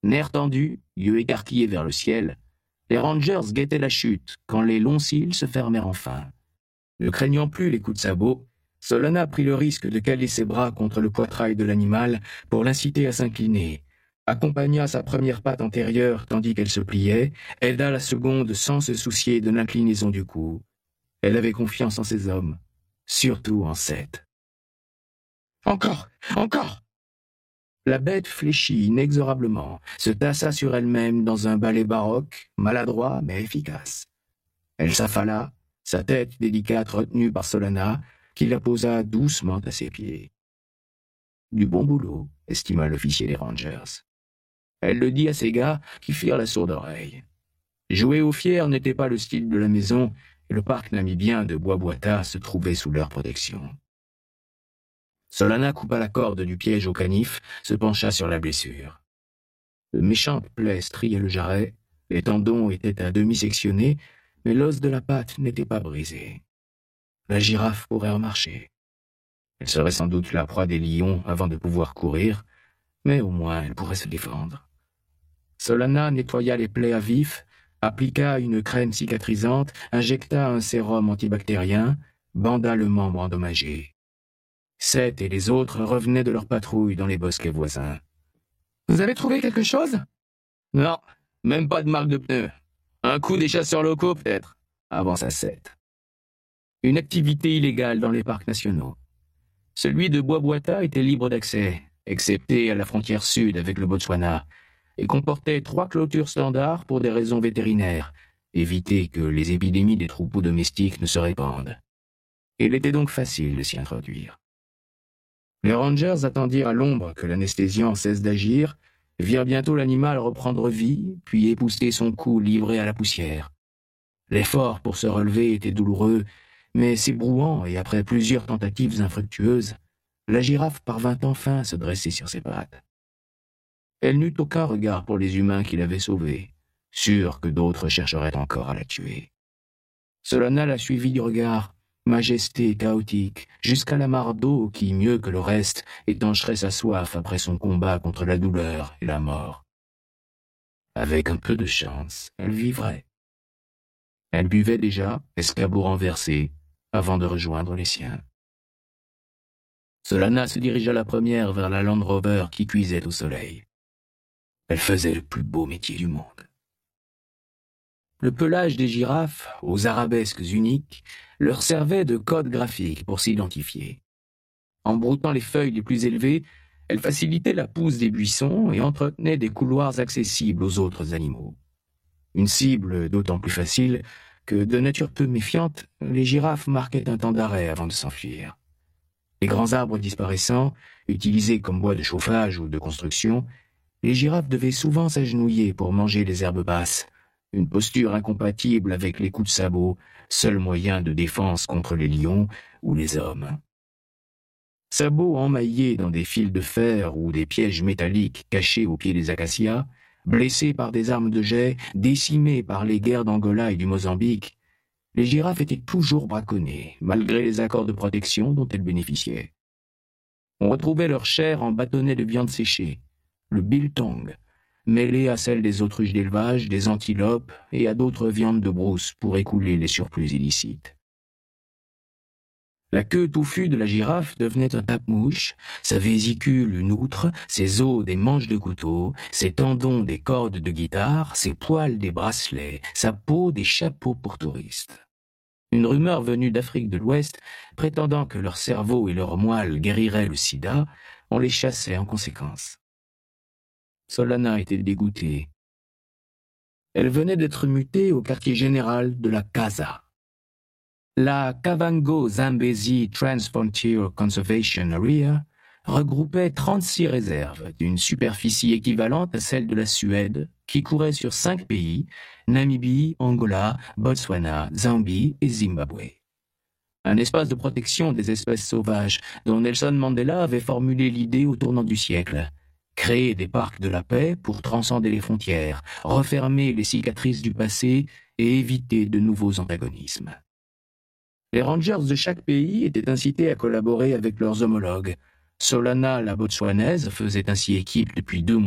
Nerfs tendus, yeux écarquillés vers le ciel, les Rangers guettaient la chute quand les longs cils se fermèrent enfin. Ne craignant plus les coups de sabot, Solana prit le risque de caler ses bras contre le poitrail de l'animal pour l'inciter à s'incliner, accompagna sa première patte antérieure tandis qu'elle se pliait, aida la seconde sans se soucier de l'inclinaison du cou. Elle avait confiance en ses hommes, surtout en Seth. « Encore! Encore !» La bête fléchit inexorablement, se tassa sur elle-même dans un ballet baroque, maladroit mais efficace. Elle s'affala, sa tête délicate retenue par Solana, qui la posa doucement à ses pieds. Du bon boulot, estima l'officier des Rangers. Elle le dit à ses gars qui firent la sourde oreille. Jouer au fier n'était pas le style de la maison, et le parc namibien de Bois-Boita se trouvait sous leur protection. Solana coupa la corde du piège au canif, se pencha sur la blessure. De méchantes plaies striaient le jarret, les tendons étaient à demi sectionnés, mais l'os de la patte n'était pas brisé. La girafe pourrait remarcher. Elle serait sans doute la proie des lions avant de pouvoir courir, mais au moins elle pourrait se défendre. Solana nettoya les plaies à vif, appliqua une crème cicatrisante, injecta un sérum antibactérien, banda le membre endommagé. Seth et les autres revenaient de leur patrouille dans les bosquets voisins. « Vous avez trouvé quelque chose ?»« Non, même pas de marque de pneus. Un coup des chasseurs locaux, peut-être, » avança Seth. Une activité illégale dans les parcs nationaux. Celui de Bois-Boita était libre d'accès, excepté à la frontière sud avec le Botswana, et comportait 3 clôtures standards pour des raisons vétérinaires, éviter que les épidémies des troupeaux domestiques ne se répandent. Il était donc facile de s'y introduire. Les Rangers attendirent à l'ombre que l'anesthésiant cesse d'agir, virent bientôt l'animal reprendre vie, puis épousseter son cou livré à la poussière. L'effort pour se relever était douloureux, mais s'ébrouant et après plusieurs tentatives infructueuses, la girafe parvint enfin à se dresser sur ses pattes. Elle n'eut aucun regard pour les humains qui l'avaient sauvée, sûre que d'autres chercheraient encore à la tuer. Solana la suivit du regard, majesté chaotique, jusqu'à la mare d'eau qui, mieux que le reste, étancherait sa soif après son combat contre la douleur et la mort. Avec un peu de chance, elle vivrait. Elle buvait déjà, escabeau renversé, avant de rejoindre les siens. Solana se dirigea la première vers la Land Rover qui cuisait au soleil. Elle faisait le plus beau métier du monde. Le pelage des girafes, aux arabesques uniques, leur servait de code graphique pour s'identifier. En broutant les feuilles les plus élevées, elle facilitait la pousse des buissons et entretenait des couloirs accessibles aux autres animaux. Une cible d'autant plus facile que, de nature peu méfiante, les girafes marquaient un temps d'arrêt avant de s'enfuir. Les grands arbres disparaissant, utilisés comme bois de chauffage ou de construction, les girafes devaient souvent s'agenouiller pour manger les herbes basses, une posture incompatible avec les coups de sabot, seul moyen de défense contre les lions ou les hommes. Sabots emmaillés dans des fils de fer ou des pièges métalliques cachés au pied des acacias, blessés par des armes de jet, décimés par les guerres d'Angola et du Mozambique, les girafes étaient toujours braconnées, malgré les accords de protection dont elles bénéficiaient. On retrouvait leur chair en bâtonnets de viande séchée, le biltong, mêlé à celle des autruches d'élevage, des antilopes et à d'autres viandes de brousse pour écouler les surplus illicites. La queue touffue de la girafe devenait un tape-mouche, sa vésicule une outre, ses os des manches de couteau, ses tendons des cordes de guitare, ses poils des bracelets, sa peau des chapeaux pour touristes. Une rumeur venue d'Afrique de l'Ouest, prétendant que leur cerveau et leur moelle guériraient le sida, on les chassait en conséquence. Solana était dégoûtée. Elle venait d'être mutée au quartier général de la Casa. La Kavango Zambezi Transfrontier Conservation Area regroupait 36 réserves d'une superficie équivalente à celle de la Suède, qui courait sur 5 pays, Namibie, Angola, Botswana, Zambie et Zimbabwe. Un espace de protection des espèces sauvages dont Nelson Mandela avait formulé l'idée au tournant du siècle. Créer des parcs de la paix pour transcender les frontières, refermer les cicatrices du passé et éviter de nouveaux antagonismes. Les rangers de chaque pays étaient incités à collaborer avec leurs homologues. Solana, la botswanaise, faisait ainsi équipe depuis 2 mois